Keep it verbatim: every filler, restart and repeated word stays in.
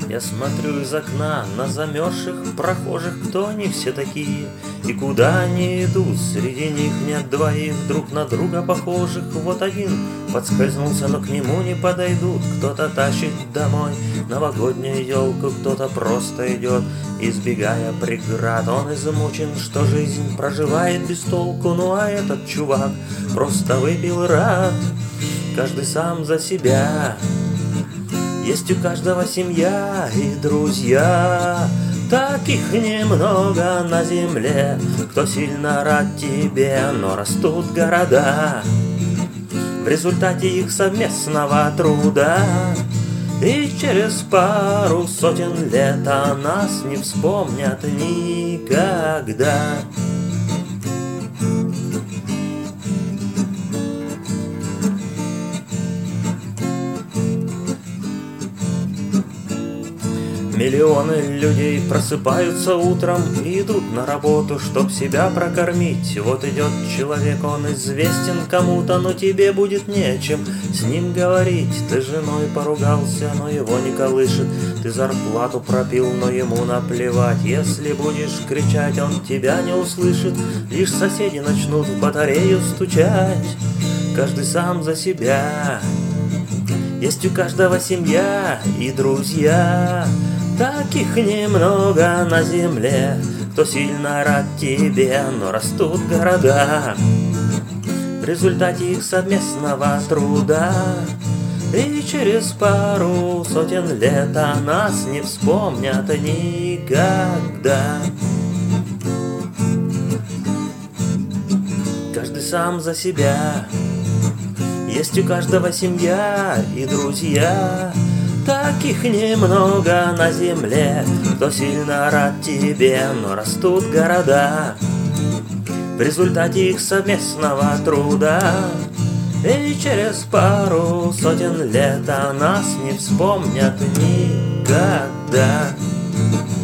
Я смотрю из окна на замерзших прохожих, кто они все такие и куда они идут. Среди них нет двоих друг на друга похожих. Вот один подскользнулся, но к нему не подойдут. Кто-то тащит домой новогоднюю елку, кто-то просто идет, избегая преград. Он измучен, что жизнь проживает без толку. Ну а этот чувак просто выпил и рад. Каждый сам за себя. Есть у каждого семья и друзья, таких немного на земле, кто сильно рад тебе, но растут города в результате их совместного труда. И через пару сотен лет о нас не вспомнят никогда. Миллионы людей просыпаются утром и идут на работу, чтоб себя прокормить. Вот идет человек, он известен кому-то, но тебе будет нечем с ним говорить. Ты с женой поругался, но его не колышет. Ты зарплату пропил, но ему наплевать. Если будешь кричать, он тебя не услышит. Лишь соседи начнут в батарею стучать. Каждый сам за себя. Есть у каждого семья и друзья, таких немного на земле, кто сильно рад тебе, но растут города в результате их совместного труда. И через пару сотен лет о нас не вспомнят никогда. Каждый сам за себя. Есть у каждого семья и друзья, таких немного на земле, кто сильно рад тебе, но растут города в результате их совместного труда. И через пару сотен лет о нас не вспомнят никогда.